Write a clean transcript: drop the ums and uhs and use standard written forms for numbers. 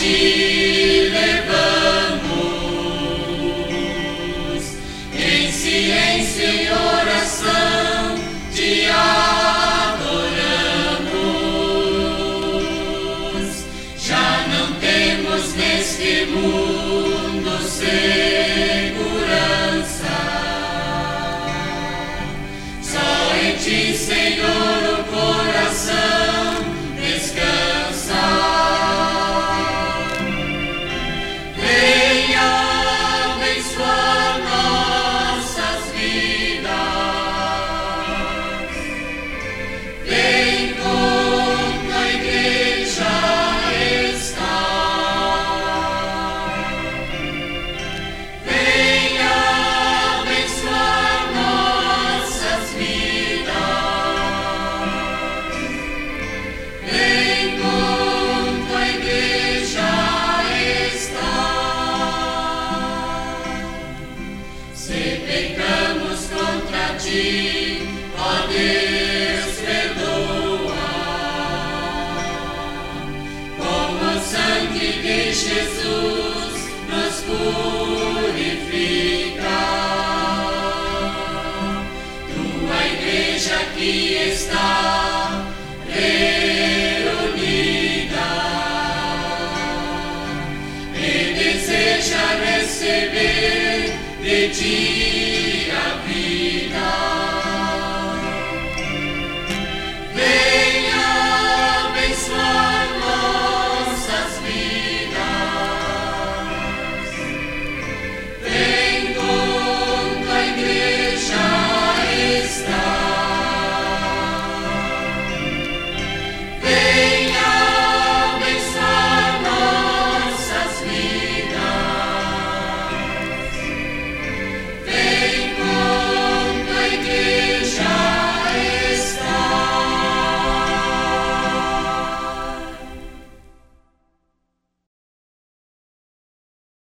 ti levamos, em ciência e oração te adoramos. Já não temos neste mundo segurança, só em ti, Senhor, o coração descansa. Venha abençoar nossas vidas, vem como a igreja está. Venha abençoar nossas vidas, vem como a igreja está. Se pecamos contra ti, ó Deus, perdoa. Com o sangue de Jesus nos purifica. Tua igreja aqui está reunida e deseja receber de ti